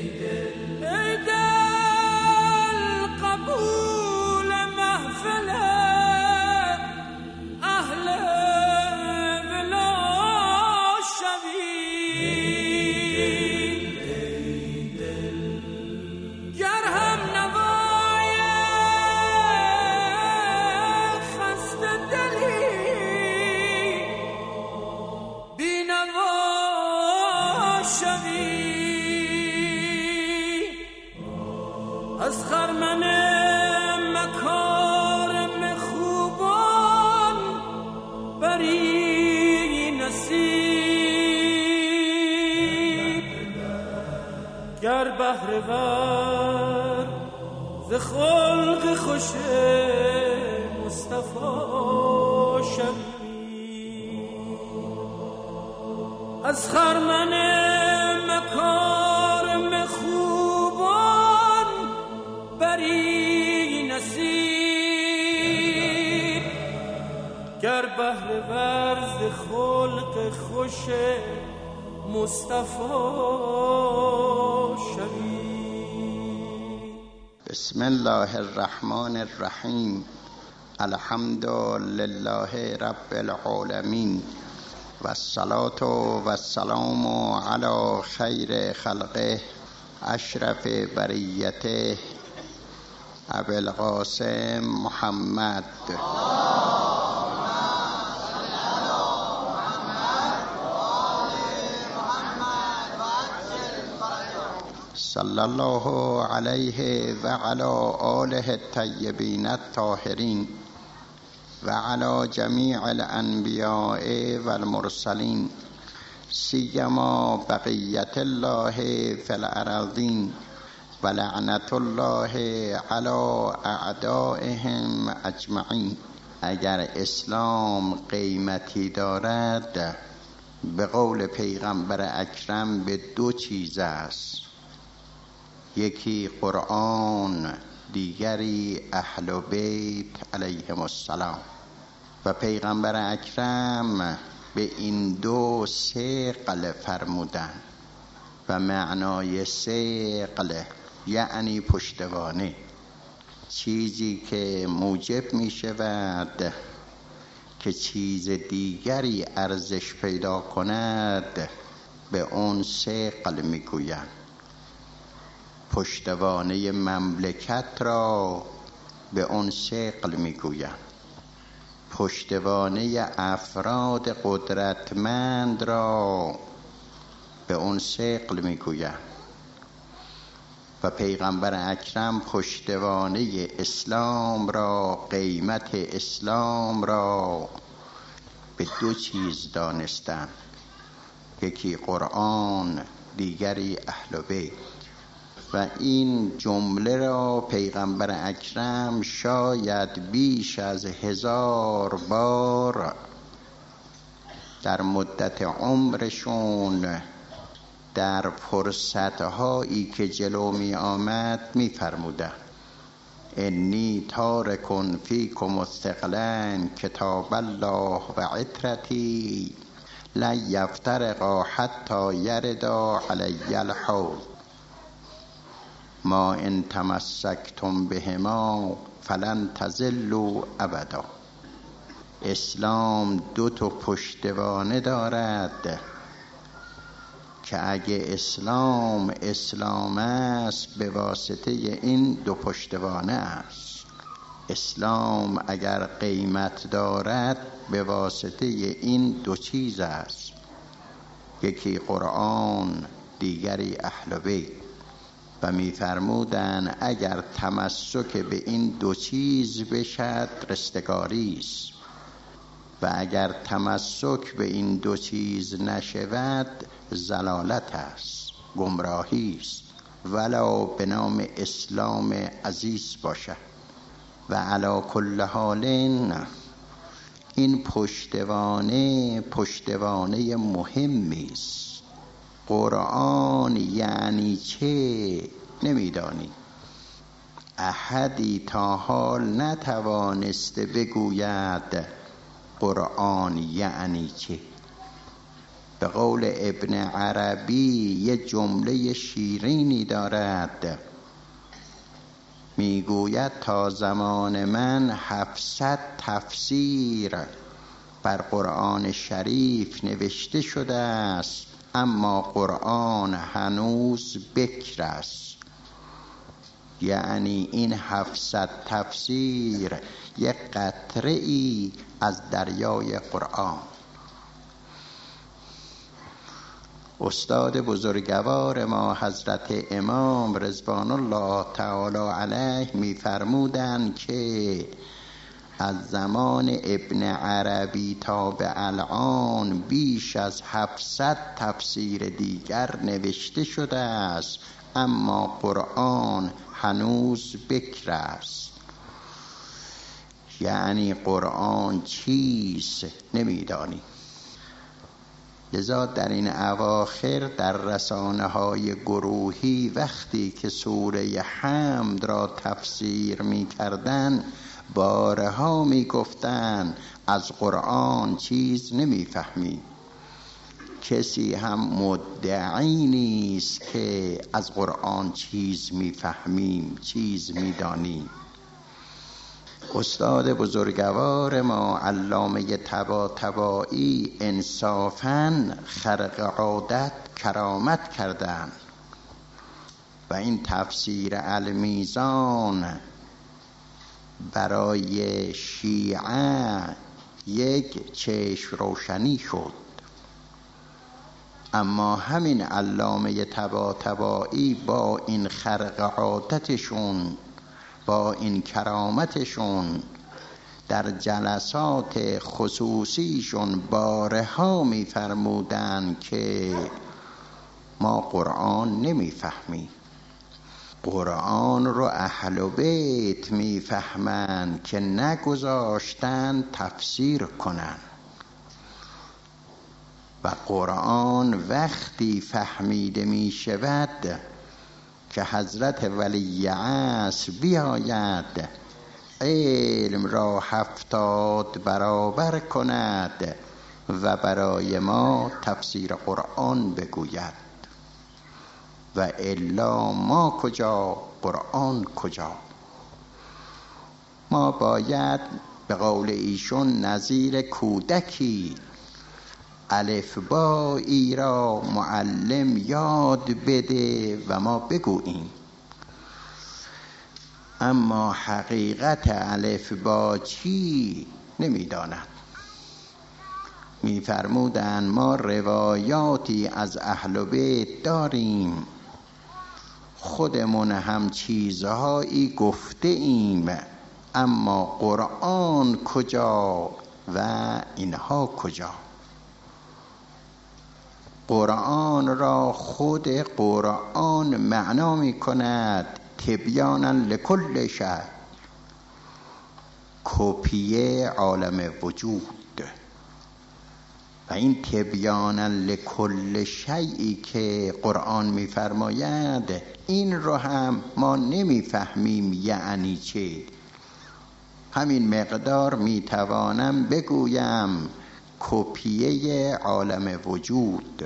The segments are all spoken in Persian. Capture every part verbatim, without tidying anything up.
از خرمن مکارم خوبان بری نصیب، گر بهره ور ز خلق خوش مصطفی شوی. از خرمن مکارم خوبان بری نصیب، گر بهره ور ز خلق خوش مصطفی شوی. بسم الله الرحمن الرحیم. الحمد لله رب العالمین و الصلاة و السلام علی خیر خلقه اشرف بریته ابی القاسم محمد صلی الله علیه و علی آله الطیبین الطاهرین و علی جمیع الانبیاء و المرسلین سیما بقیت الله فی الارضین و لعنت الله علی اعدائهم اجمعین. اگر اسلام قیمتی دارد به قول پیغمبر اکرم به دو چیز است، یکی قرآن، دیگری اهل بیت علیهم السلام. و پیغمبر اکرم به این دو ثقل فرمودن و معنای ثقل یعنی پشتوانه، چیزی که موجب می شود که چیز دیگری ارزش پیدا کند به اون ثقل می گویند. پشتوانه مملکت را به اون ثقل می گویند، پشتوانه افراد قدرتمند را به اون ثقل می گویند. و پیغمبر اکرم پشتوانه اسلام را، قیمت اسلام را به دو چیز دانستند، یکی قرآن، دیگری اهل بیت. و این جمله را پیغمبر اکرم شاید بیش از هزار بار در مدت عمرشون در فرصتهایی که جلو می آمد می فرمودن: انی تارکن فیکم الثقلین کتاب الله و عترتی لن یفترقا حتی یردا علی الحوض ما ان تمسکتم بهما فلن تضلوا ابدا. اسلام دو تا پشتوانه دارد که اگه اسلام اسلام است به واسطه این دو پشتوانه است. اسلام اگر قیمت دارد به واسطه این دو چیز است، یکی قرآن، دیگری اهل بیت. و می فرمودن اگر تمسک به این دو چیز بشد رستگاری است، و اگر تمسک به این دو چیز نشود ضلالت است، گمراهی است، ولو به نام اسلام عزیز باشد. و علی کل حال این پشتوانه پشتوانه مهمی است. قرآن یعنی چه نمیدانی. احدی تا حال نتوانسته بگوید قرآن یعنی چه. به قول ابن عربی یه جمله شیرینی دارد، میگوید تا زمان من هفتصد تفسیر بر قرآن شریف نوشته شده است، اما قرآن هنوز بکر است. یعنی این هفتصد تفسیر یک قطره ای از دریای قرآن. استاد بزرگوار ما حضرت امام رضوان الله تعالی علیه می‌فرمودند که از زمان ابن عربی تا به الان بیش از هفتصد تفسیر دیگر نوشته شده است، اما قرآن هنوز بکر است. یعنی قرآن چیست نمیدانی. لذا در این اواخر در رسانه های گروهی وقتی که سوره حمد را تفسیر می کردن بارها می گفتن از قرآن چیز نمی فهمی. کسی هم مدعی نیست که از قرآن چیز می فهمیم، چیز می دانیم. استاد بزرگوار ما علامه طباطبایی انصافاً خرق عادت کرامت کردند و این تفسیر المیزان برای شیعه یک چشم روشنی شد. اما همین علامه طباطبایی با این خرق عادتشون، با این کرامتشون، در جلسات خصوصیشون بارها می‌فرمودند که ما قرآن نمی‌فهمیم. قرآن رو اهل بیت می‌فهمند که نگذاشتن تفسیر کنن و قرآن وقتی فهمیده می‌شود که حضرت ولی عصر بیاید علم را هفتاد برابر کند و برای ما تفسیر قرآن بگوید و الا ما کجا، قرآن کجا. ما باید به قول ایشون نظیر کودکی الفبایی را معلم یاد بده و ما بگوییم، اما حقیقت الفبا چی نمیداند. میفرمودند ما روایاتی از اهل بیت داریم، خودمون هم چیزهایی گفته ایم، اما قرآن کجا و اینها کجا. قرآن را خود قرآن معنا می کند تبیانا لکل شیء، کپی عالم وجود. و این تبیانا لکل شیئی که قرآن می فرماید این رو هم ما نمی فهمیم یعنی چه. همین مقدار می توانم بگویم کپیه عالم وجود.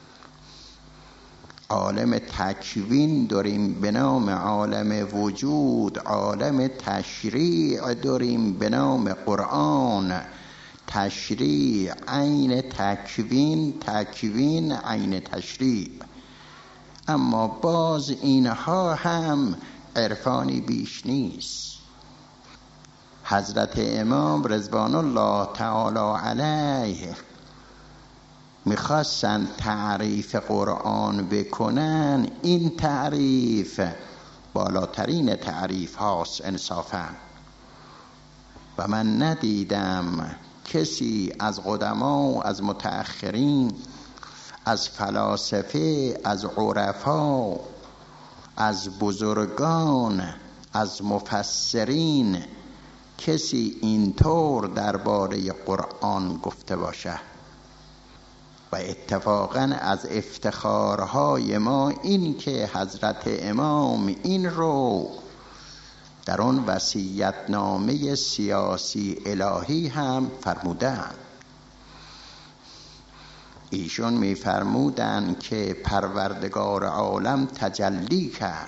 عالم تکوین داریم به نام عالم وجود، عالم تشریع داریم به نام قرآن. تشریع عین تکوین، تکوین عین تشریع. اما باز اینها هم عرفانی بیش نیست. حضرت امام رضوان الله تعالی علیه میخواستن تعریف قرآن بکنن، این تعریف بالاترین تعریف هاست انصافا. و من ندیدم کسی از قدما، از متأخرین، از فلاسفه، از عرفا، از بزرگان، از مفسرین کسی اینطور درباره قرآن گفته باشه. و اتفاقا از افتخارهای ما این که حضرت امام این رو در آن وصیت‌نامه سیاسی الهی هم فرمودند. ایشون می‌فرمودند که پروردگار عالم تجلی کرد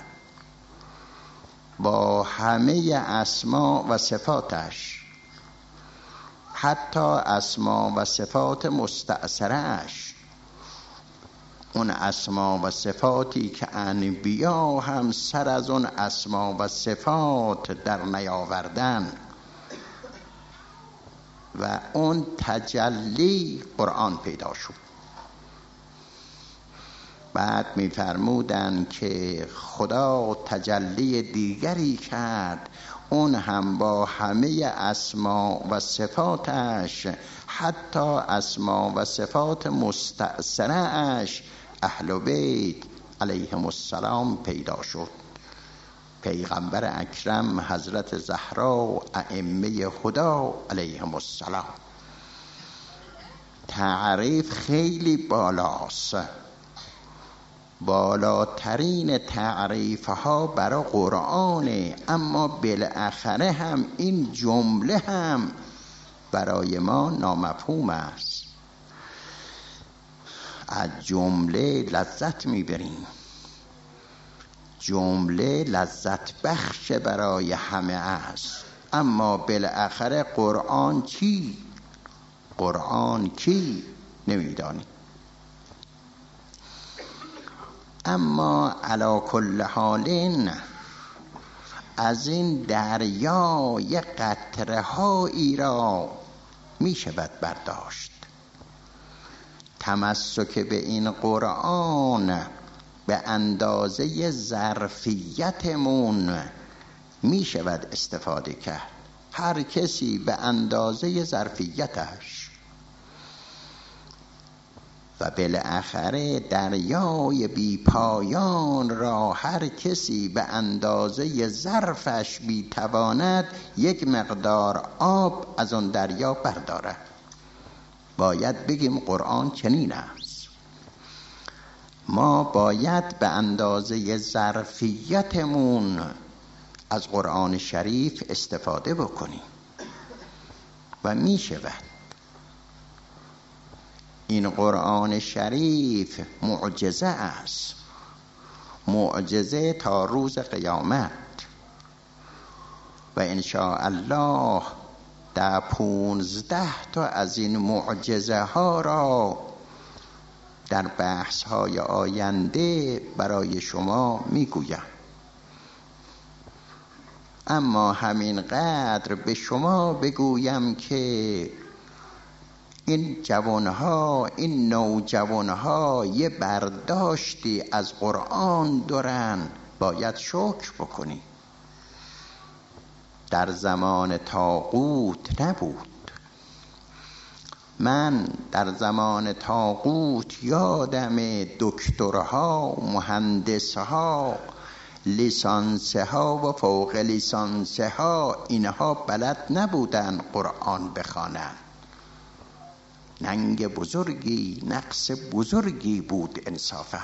با همه اسما و صفاتش، حتی اسما و صفات مستأثرش، اون اسما و صفاتی که انبیا هم سر از اون اسما و صفات در نیاوردن، و اون تجلی قرآن پیدا شد. بعد می‌فرمودند که خدا تجلی دیگری کرد، اون هم با همه اسما و صفاتش، حتی اسما و صفات مستأثرش، اهل بیت علیهم السلام پیدا شد. پیغمبر اکرم، حضرت زهرا، ائمه خدا علیهم السلام. تعریف خیلی بالاست، بالاترین تعریف ها برای قرآنه، اما بالاخره هم این جمله هم برای ما نامفهوم است. از جمله لذت میبریم، جمله لذت بخش برای همه است، اما بالاخره قرآن چی؟ قرآن کی؟ نمیدانیم. اما علی کل حال از این دریا یک قطره هایی را می شود برداشت. تمسک به این قرآن به اندازه ظرفیتمون می شود استفاده کرد، هر کسی به اندازه ظرفیتش، و بالاخره دریای بی پایان را هر کسی به اندازه ظرفش بی تواند یک مقدار آب از آن دریا بردارد. باید بگیم قرآن چنین است. ما باید به اندازه ظرفیتمون از قرآن شریف استفاده بکنیم و می شود. این قرآن شریف معجزه است، معجزه تا روز قیامت، و ان شاء الله در پونزده تا از این معجزه ها را در بحث های آینده برای شما میگویم. اما همین قدر به شما بگویم که این جوانها، این نوجوانها یه برداشتی از قرآن دارن، باید شکر بکنی. در زمان طاغوت نبود. من در زمان طاغوت یادم دکترها، مهندسها، لیسانسها و فوق لیسانسها اینها بلد نبودن قرآن بخوانن. ننگ بزرگی، نقص بزرگی بود انصافا.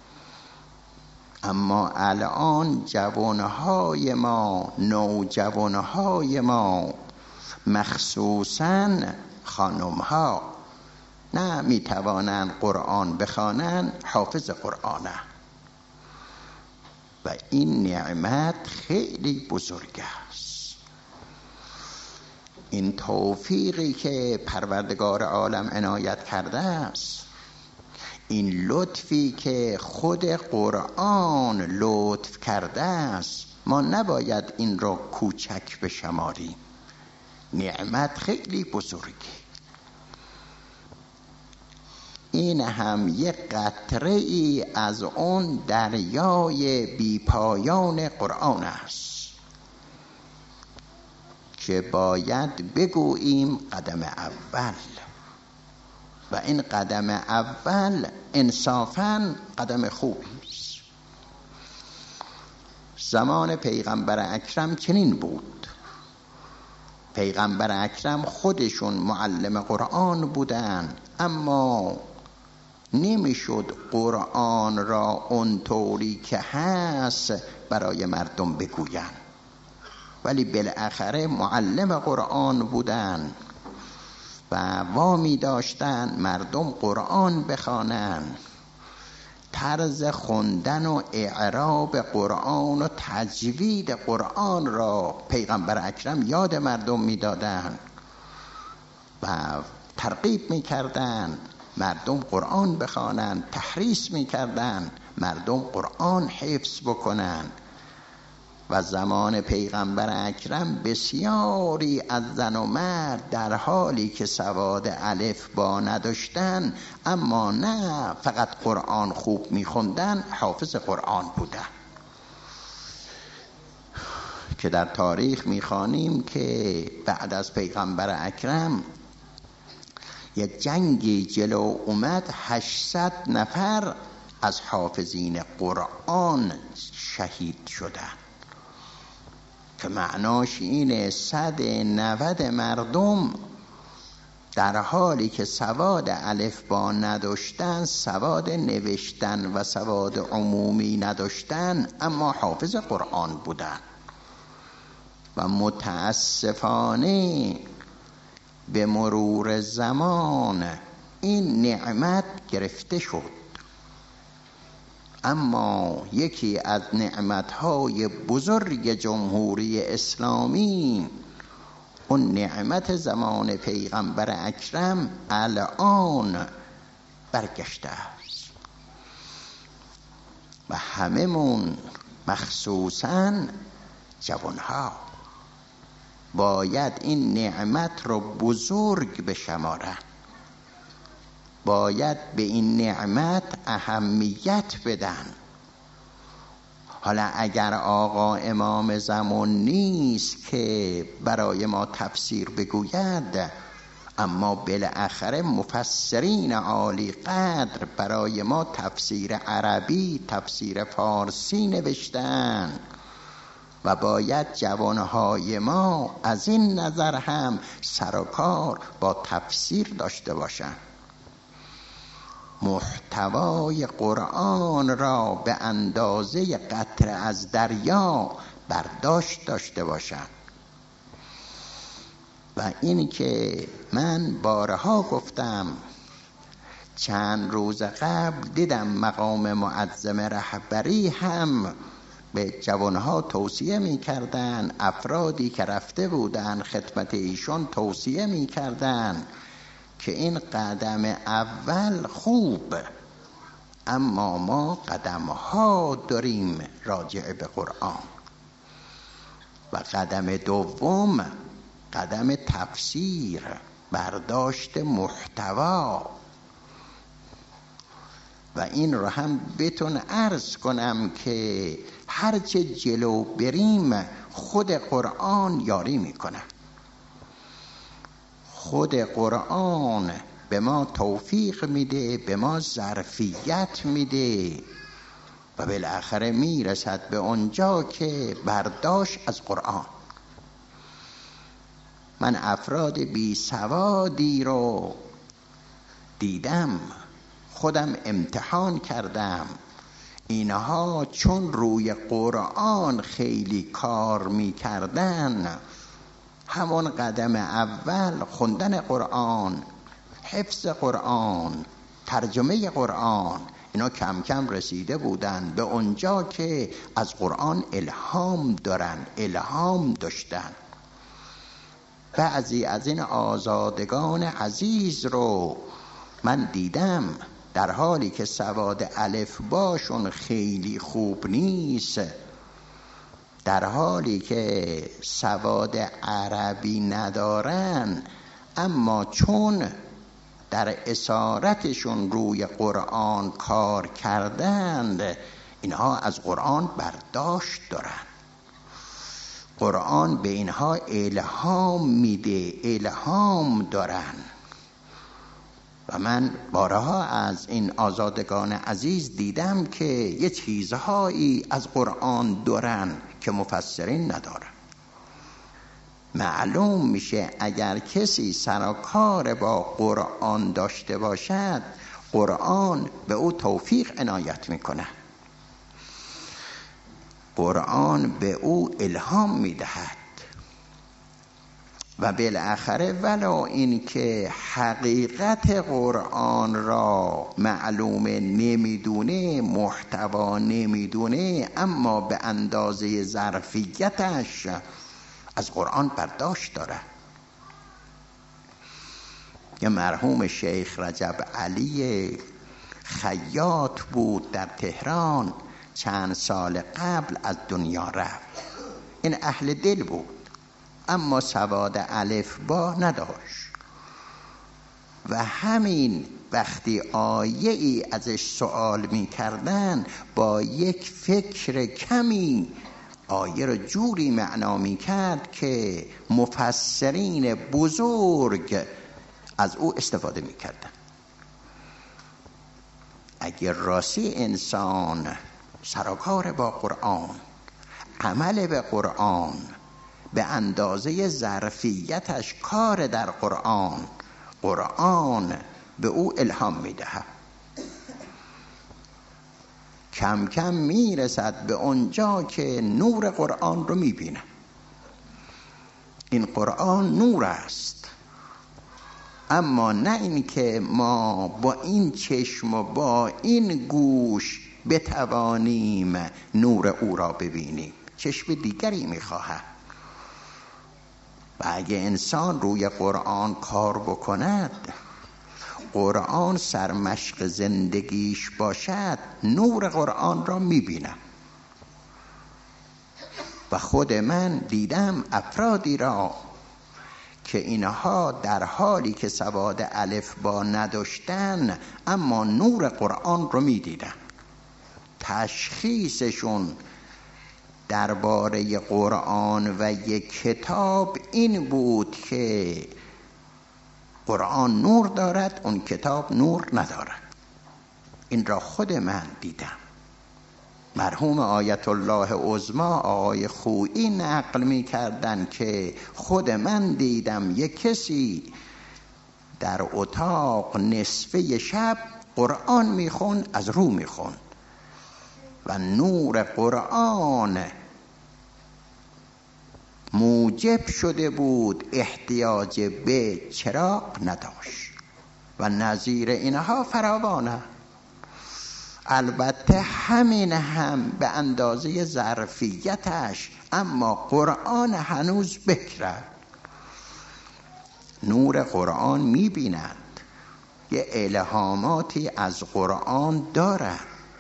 اما الان جوانهای ما، نوجوانهای ما، مخصوصاً خانمها، نه میتوانند قرآن بخوانند، حافظ قرآنه، و این نعمت خیلی بزرگ است. این توفیقی که پروردگار عالم عنایت کرده است، این لطفی که خود قرآن لطف کرده است، ما نباید این را کوچک بشماریم. نعمت خیلی بزرگی. این هم یک قطره ای از اون دریای بی پایان قرآن است که باید بگوییم قدم اول، و این قدم اول انصافاً قدم خوبی است. زمان پیغمبر اکرم چنین بود. پیغمبر اکرم خودشون معلم قرآن بودن، اما نمیشد قرآن را اونطوری که هست برای مردم ولی بالاخره معلم قرآن بودن و وامی داشتند مردم قرآن بخوانند. طرز خوندن و اعراب قرآن و تجوید قرآن را پیغمبر اکرم یاد مردم میدادند و ترغیب میکردند مردم قرآن بخوانند، تحریص میکردند مردم قرآن حفظ بکنند. و زمان پیغمبر اکرم بسیاری از زن و مرد در حالی که سواد الف با نداشتن، اما نه فقط قرآن خوب میخوندن، حافظ قرآن بودن. که در تاریخ میخوانیم که بعد از پیغمبر اکرم یک جنگی جلو اومد، هشتصد نفر از حافظین قرآن شهید شدند، که معناش اینه صد نود مردم در حالی که سواد الف با نداشتن، سواد نوشتن و سواد عمومی نداشتن، اما حافظ قرآن بودن. و متاسفانه به مرور زمان این نعمت گرفته شد. اما یکی از نعمتهای بزرگ جمهوری اسلامی، اون نعمت زمان پیغمبر اکرم الان برگشته است و هممون مخصوصاً جوانها باید این نعمت رو بزرگ بشمارن، باید به این نعمت اهمیت بدن. حالا اگر آقا امام زمان نیست که برای ما تفسیر بگوید، اما بالاخره مفسرین عالی قدر برای ما تفسیر عربی، تفسیر فارسی نوشتن و باید جوانهای ما از این نظر هم سر و کار با تفسیر داشته باشند. محتوای قرآن را به اندازه قطره از دریا برداشت داشته باشند. و این که من بارها گفتم، چند روز قبل دیدم مقام معظم رهبری هم به جوانها توصیه می کردن، افرادی که رفته بودن خدمت ایشون توصیه می کردن که این قدم اول خوب، اما ما قدم ها داریم راجع به قرآن. و قدم دوم قدم تفسیر، برداشت محتوا. و این رو هم بهتون عرض کنم که هرچه جلو بریم خود قرآن یاری میکنه. خود قرآن به ما توفیق میده، به ما ظرفیت میده و بالاخره میرسد به اونجا که برداشت از قرآن. من افراد بی سوادی رو دیدم، خودم امتحان کردم. اینها چون روی قرآن خیلی کار میکردن، همون قدم اول خوندن قرآن، حفظ قرآن، ترجمه قرآن، اینا کم کم رسیده بودن به اونجا که از قرآن الهام دارن، الهام داشتن. بعضی از این آزادگان عزیز رو من دیدم در حالی که سواد الف باشون خیلی خوب نیست، در حالی که سواد عربی ندارن، اما چون در اسارتشون روی قرآن کار کردند، اینها از قرآن برداشت دارن. قرآن به اینها الهام میده، الهام دارن. و من بارها از این آزادگان عزیز دیدم که یه چیزهایی از قرآن دارن که مفسرین ندارن. معلوم میشه اگر کسی سر و کار با قرآن داشته باشد، قرآن به او توفیق عنایت میکنه، قرآن به او الهام میدهد. و بالاخره ولو این که حقیقت قرآن را معلوم نمیدونه، محتوا نمیدونه، اما به اندازه ظرفیتش از قرآن برداشت داره. یه مرحوم شیخ رجب علی خیاط بود در تهران، چند سال قبل از دنیا رفت. این اهل دل بود اما سواد الف با نداشت و همین وقتی آیه ای ازش سوال می کردن با یک فکر کمی آیه را جوری معنا می کرد که مفسرین بزرگ از او استفاده می کردن. اگر راستی انسان سرکار با قرآن، عمل به قرآن، به اندازه ظرفیتش کار در قرآن، قرآن به او الهام میدهد، کم کم میرسد به اونجا که نور قرآن رو میبینه. این قرآن نور است، اما نه این که ما با این چشم و با این گوش بتوانیم نور او را ببینیم. چشم دیگری میخواهد. و اگه انسان روی قرآن کار بکند، قرآن سرمشق زندگیش باشد، نور قرآن را میبینم. و خود من دیدم افرادی را که اینها در حالی که سواد الف با نداشتن اما نور قرآن رو میدیدن. تشخیصشون درباره قرآن و یک کتاب این بود که قرآن نور دارد، اون کتاب نور ندارد. این را خود من دیدم. مرحوم آیت الله عظمی آقای خویی نقل می کردن که خود من دیدم یک کسی در اتاق نصفه شب قرآن می خون، از رو می خون و نور قرآن موجب شده بود احتیاج به چراغ نداشت. و نظیر اینها فراوانه. البته همین هم به اندازه ظرفیتش، اما قرآن هنوز بکره. نور قرآن میبیند، یه الهاماتی از قرآن دارد،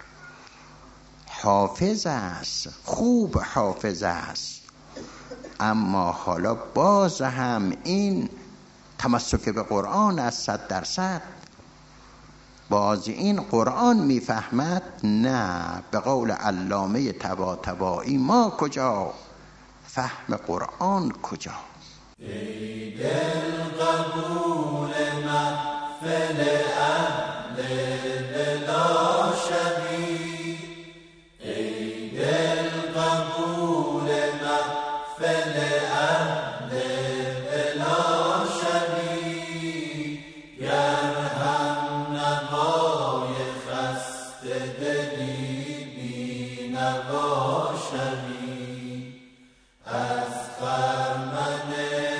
حافظ است، خوب حافظ است، اما حالا باز هم این تمسک به قرآن است صد درصد. باز این قرآن میفهمد؟ نه، به قول علامه طباطبایی ما کجا، فهم قرآن کجا. ای دل قبول محفل اهل بلا شبی، ای دل قبول محفل اهل بلا شبی، گر هم نوای خسته دلی بی نوا شبی، از خرمن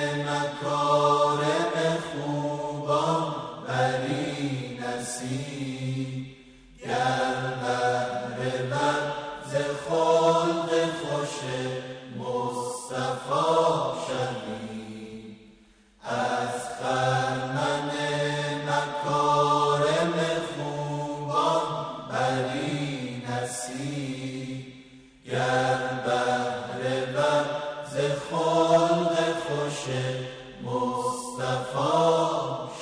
مکارم خوبان بری نصیب، گر بهره ور ز خلق خوش مصطفی شوی، از خرمن مکارم خوبان بری نصیب، گر بهره ور ز خلق خوش مصطفی